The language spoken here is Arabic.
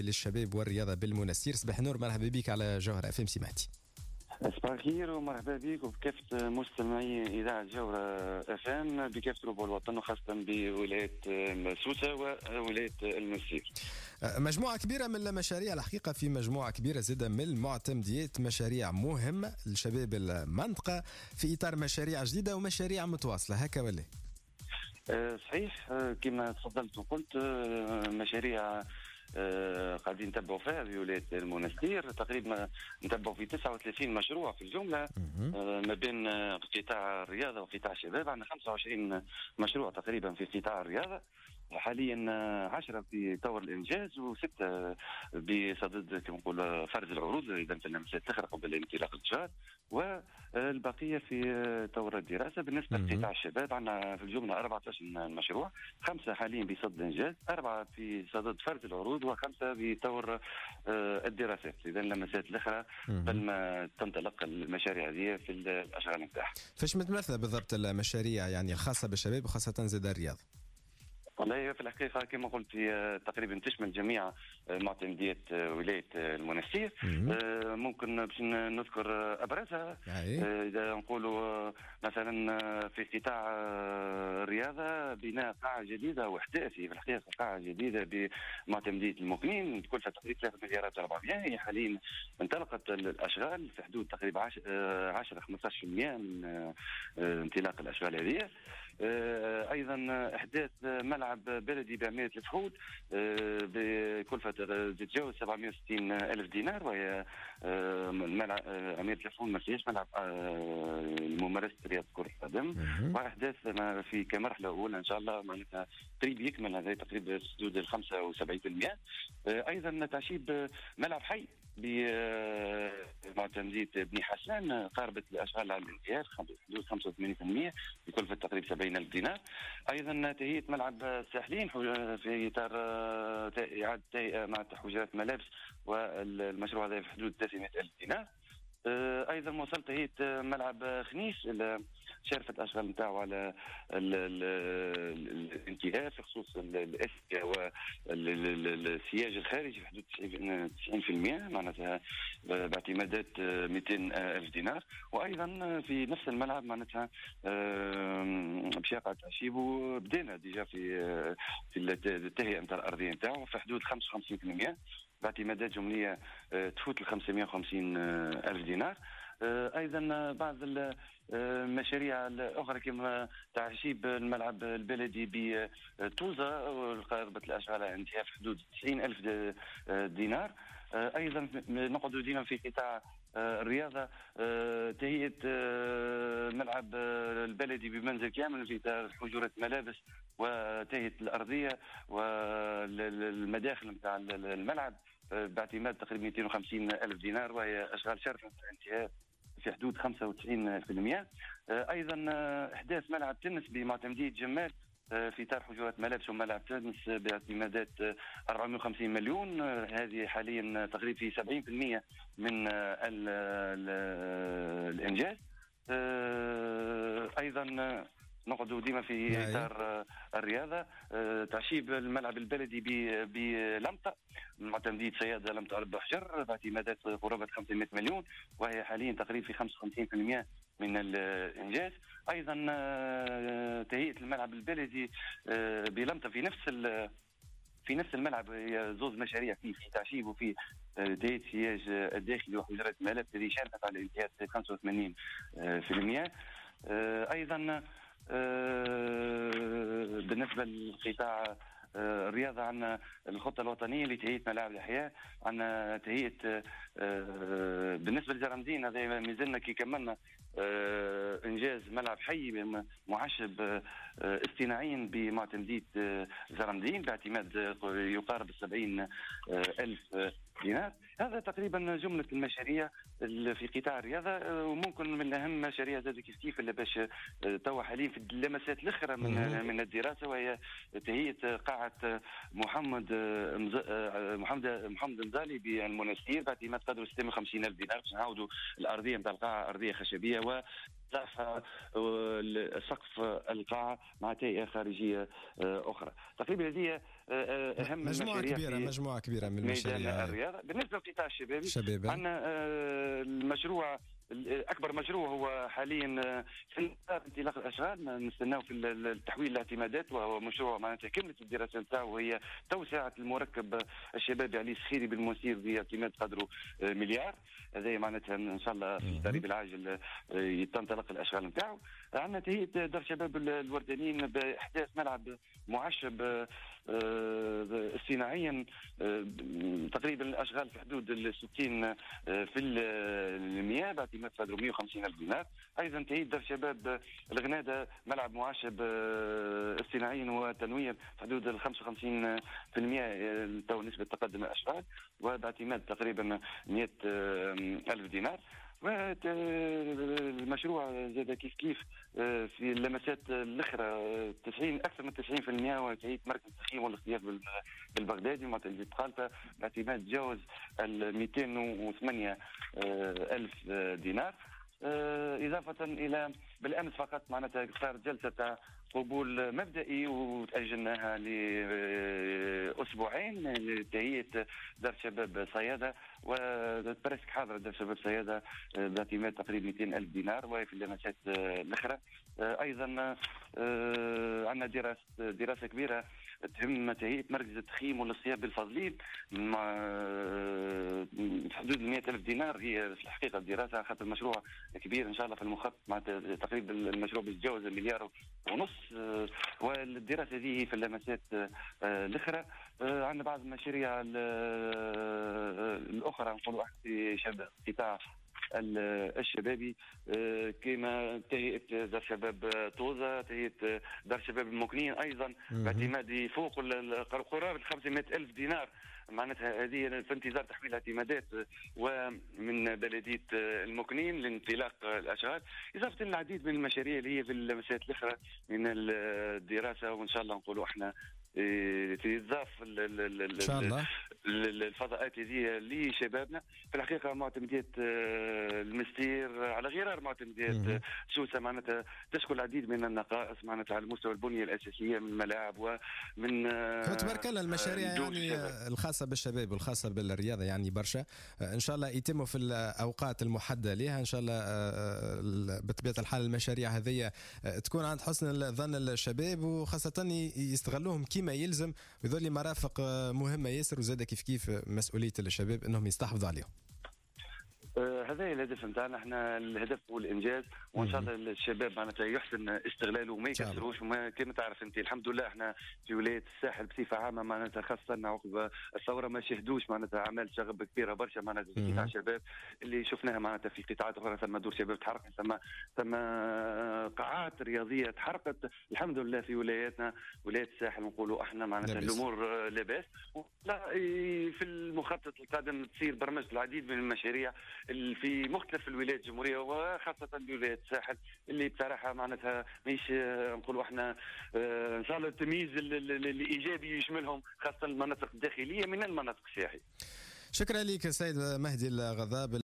للشباب والرياضة بالمنستير. صباح نور، مرحبا بك على جوهرة FM. سمعتي صباح الخير ومرحبا بك وبكافة مستمعي إذاعة جوهرة FM بكافة ربوع الوطن وخاصة بولاية سوسة وولاية المنستير. مجموعة كبيرة من المشاريع الحقيقة، في مجموعة كبيرة زادة من المعتمديات، مشاريع مهمة لشباب المنطقة في إطار مشاريع جديدة ومشاريع متواصلة، هكا ولا؟ صحيح، كما تفضلت وقلت مشاريع قاعدين نتبعوا فيها في ولاية المنستير. تقريبا نتبعوا في 39 مشروع في الجملة ما بين قطاع الرياضة وقطاع الشباب. عندنا 25 مشروع تقريبا في قطاع الرياضة، حاليا 10 في طور الانجاز و6 بصدد كما نقول فرز العروض اذا كنا تخرج قبل انطلاق التجار، والبقيه في طور الدراسه. بالنسبه لقطاع الشباب عندنا في الجمله 14 مشروع، 5 حاليا بصدد الانجاز، 4 في صدد فرز العروض، و5 بطور الدراسات. اذا اللمسات الاخرى قبل ما تنطلق المشاريع هذه في الاشغال نتاعها. فاش متمثله بالضبط المشاريع يعني الخاصه بالشباب وخاصه زاد الرياضه؟ والله في الحقيقة كما قلت تقريبا تشمل جميع معتمديات ولاية المنستير. ممكن باش نذكر أبرزها. إذا نقولوا مثلا في قطاع الرياضة بناء قاعة جديدة وإحداثي في الحقيقة قاعة جديدة بمعتمدية المكنين تكلفة تقريبا 3 مليارات 400. هي حاليا انطلقت الأشغال في حدود تقريبا 10-15% من انطلاق الأشغال هذه. أيضا إحداث ملعب بلدي بعميرة الفحول بكلفة تتجاوز 760 ألف دينار، وهي عميرة الفحول ما فيهاش ملعب ممارسة رياضة كرة القدم. وإحداث في كمرحلة أولى إن شاء الله معناتها قريب يكمل هذا تقريبا في حدود 75%. أيضا تعشيب ملعب حي بمعتمدية بني حسان قاربت الأشغال على الانتهاء حدود 85% بكلفة تقريبا 70 ألف دينار. أيضا تهيئة ملعب الساحلين في إطار إعادة تهيئة مع حجرات ملابس، والمشروع هذا في حدود 300 ألف دينار. ايضا وصلت تهيئه ملعب خنيس شارفت الاشغال نتاعو على الانتهاء في خصوص الاسكا والسياج الخارجي في حدود 90% معناتها باعتمادات 200 ألف دينار. وايضا في نفس الملعب معناتها باش يقع تعشيبه بدينا ديجا في التهيئه نتاع الارضيه نتاعو في حدود 55% باعتمادات جملية تفوت 550 ألف دينار. أيضا بعض المشاريع الأخرى كما تعشيب الملعب البلدي بطوزة وقاربة الأشغال انتهاء في حدود 90 ألف دينار. أيضا نقعد ديما في قطاع الرياضة تهيئة ملعب البلدي بمنزل كامل في إطار حجرة ملابس وتهيئة الأرضية والمداخل نتاع الملعب باعتماد تقريبا 250 ألف دينار، وهي أشغال شرفة انتهاء في حدود 95%. أيضا إحداث ملعب تنس بمعتمدية جمال في إطار حجرات ملابس وملعب تنس باعتمادات 450 مليون. هذه حاليا تقريبا في 70% من الإنجاز. أيضا نقعدوا ديما في إطار الرياضة تعشيب الملعب البلدي بلمطة معتمدية صيادة لمطة أربع حجر باعتمادات قرابة 500 مليون، وهي حاليا تقريبا في 55% من الإنجاز. أيضا تهيئة الملعب البلدي بلمطة في نفس الملعب، هي زوز مشاريع في تعشيب وفي تهيئة سياج الداخلي وحجرات الملابس الذي شاركت على الانتهاء 85%. أيضا بالنسبة للقطاع الرياضة عندنا الخطة الوطنية لتهيئة ملاعب الأحياء، عندنا تهيئة بالنسبة لزرمدين هذا مازلنا كي كملنا إنجاز ملعب حي معشب اصطناعيا بمعتمدية زرمدين باعتماد يقارب 70 ألف دينار. هذا تقريبا جملة المشاريع في قطاع الرياضة، وممكن من أهم مشاريع زاد كيف اللي باش توا حاليا في اللمسات الأخرى من الدراسة، وهي تهيئة قاعة محمد مزالي بالمنستير باعتماد قدره 56 ألف دينار باش نعاودوا الأرضية نتاع القاعة أرضية خشبية و سقف القاعة مع تهيئة خارجية أخرى. تقريبا هذه اهم مجموعه كبيره من المشاريع الرياضه. بالنسبه للقطاع الشبابي عندنا المشروع اكبر مشروع هو حاليا في انطلاق الاشغال، نستناو في التحويل الاعتمادات، وهو مشروع معناتها كملت الدراسه نتاعو، وهي توسعه المركب الشبابي علي السخيري بالمسير باعتماد قدره مليار. هذا معناتها ان شاء الله في القريب العاجل تنطلق الاشغال نتاعو. عندنا تهيئه دار شباب الوردانيين باحداث ملعب معشب اصطناعيا، تقريبا الاشغال في حدود 60 في المياه باعتماد قدره 150,000 دينار. ايضا تهيئه دار شباب الغناده ملعب معشب اصطناعيا وتنوير في حدود 55% تو نسبه تقدم الاشغال، وباعتماد تقريبا 100,000 دينار. والمشروع زاد كيف في اللمسات الاخرى اكثر من 90%، وتهيئه مركز التخييم والاصطياد بالبغدادي مع تلفزيون قالته باعتماد تجاوز 208,000 دينار. اضافه الى بالامس فقط معناتها صارت جلسه قبول مبدئي وتأجلناها لأسبوعين لتهيئة دار شباب صيادة، وبرسك حاضر دار شباب صيادة باعتماد تقريبا 200,000 دينار. وفي اللمسات الأخرى أيضا عندنا دراسة كبيرة تهم تهيئة مركز التخييم والاصطياد بالفضلين مع في حدود 100,000 دينار. هي في الحقيقة الدراسة خاطر المشروع كبير إن شاء الله في المخطط، مع تقريبا المشروع بيتجاوز 1.5 مليار. والدراسة دي في اللمسات الأخرى عندنا بعض المشاريع الأخرى نقولوا في قطاع الشبابي كما تهيئة دار شباب طوزة، تهيئة دار شباب المكنين أيضا باعتماد فوق قرابة 500,000 دينار. معناتها هذه في انتظار تحويل اعتمادات ومن بلديه المكنين لانطلاق الاشغال، اضافه العديد من المشاريع اللي هي في اللمسات الاخرى من الدراسه. وان شاء الله نقولوا احنا تضاف ان شاء الله الفضاءات هذه لشبابنا. في الحقيقه معتمدات المستير على غرار معتمدات سوسه معناتها تشكل العديد من النقائص معناتها على المستوى البنيه الاساسيه من الملاعب ومن تبارك الله المشاريع يعني الخاصه بالشباب والخاصه بالرياضه يعني برشا. ان شاء الله يتم في الاوقات المحدده لها ان شاء الله. بطبيعه الحال المشاريع هذه تكون عند حسن الظن الشباب، وخاصه يستغلوهم كما يلزم، وذول مرافق مهمه ياسر، وزاد كيف مسؤوليه الشباب انهم يستحفظوا عليهم. هذا الهدف نتاعنا، احنا الهدف هو الانجاز، وان شاء الله الشباب معناتها يحسن استغلاله وما يكسروش. وما كما تعرف انت الحمد لله احنا في ولايه الساحل بصفه عامه معناتها خاصه عقب الثوره ما شهدوش معناتها اعمال شغب كبيره برشا معناتها في قطاع الشباب اللي شفناها معناتها في قطاعات اخرى. ثم دور شباب تحركت، ثم قاعات رياضيه تحركت الحمد لله في ولاياتنا، ولايه الساحل نقولوا احنا معناتها الامور لاباس. في المخطط القادم تصير برمجه العديد من المشاريع في مختلف الولايات الجمهوريه وخاصه ولايه الساحل اللي بصراحه معناتها مش نقولوا احنا ان شاء الله التمييز الايجابي يشملهم خاصه المناطق الداخليه من المناطق السياحيه. شكرا لك سيد مهدي الغضاب.